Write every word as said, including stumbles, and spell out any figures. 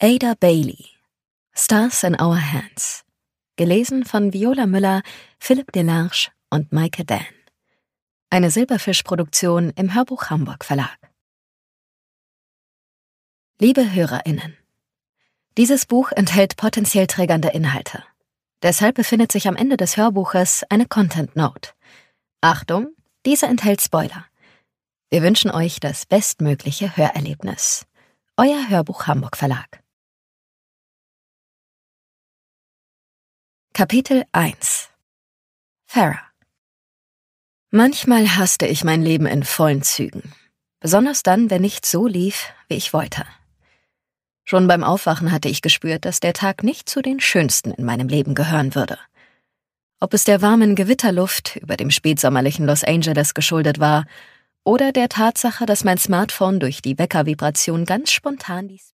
Ada Bailey. Stars in Our Hands. Gelesen von Viola Müller, Philipp Delarge und Maike Dahn. Eine Silberfisch-Produktion im Hörbuch Hamburg Verlag. Liebe HörerInnen, dieses Buch enthält potenziell triggernde Inhalte. Deshalb befindet sich am Ende des Hörbuches eine Content Note. Achtung, diese enthält Spoiler. Wir wünschen euch das bestmögliche Hörerlebnis. Euer Hörbuch Hamburg Verlag. Kapitel eins. Farah. Manchmal hasste ich mein Leben in vollen Zügen. Besonders dann, wenn nichts so lief, wie ich wollte. Schon beim Aufwachen hatte ich gespürt, dass der Tag nicht zu den schönsten in meinem Leben gehören würde. Ob es der warmen Gewitterluft über dem spätsommerlichen Los Angeles geschuldet war oder der Tatsache, dass mein Smartphone durch die Weckervibration ganz spontan ließ.